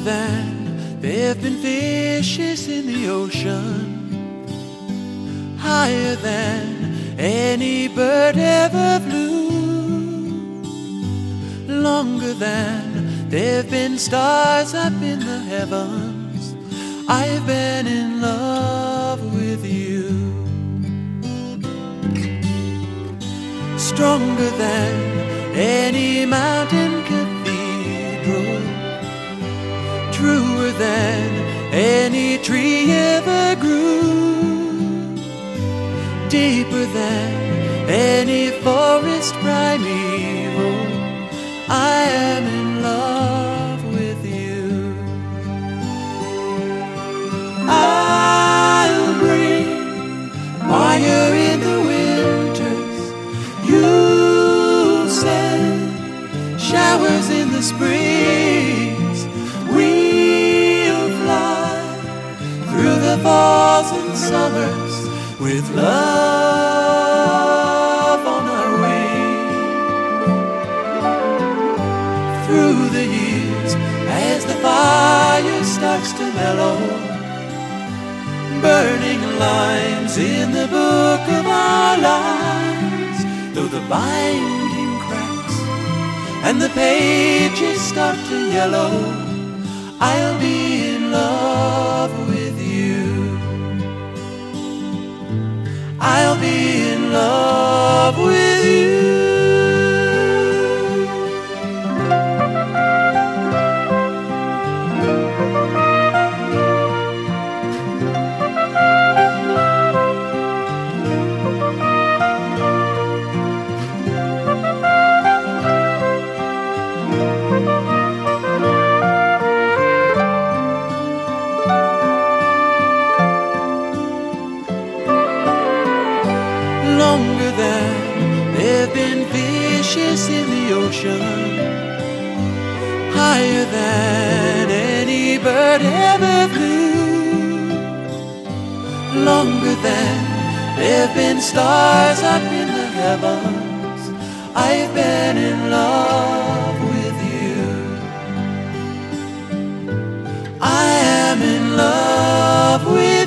than there've been fishes in the ocean, higher than any bird ever flew, longer than there've been stars up in the heavens. I've been in love with you. Stronger than any mountain cathedral, truer than any tree ever grew, deeper than any forest primeval. I am in love with you. I'll bring fire in the winters, you'll send showers in the springs. We'll fly through the falls and summers with love on our wings. Through the years, as the fire starts to mellow, burning lines in the book of our lives, though the binding cracks and the pages start to yellow, I'll be in love with you. I'll be in love with you. Longer than there've been fishes in the ocean, higher than any bird ever flew, longer than there've been stars up in the heavens. I've been in love with you. I am in love with you.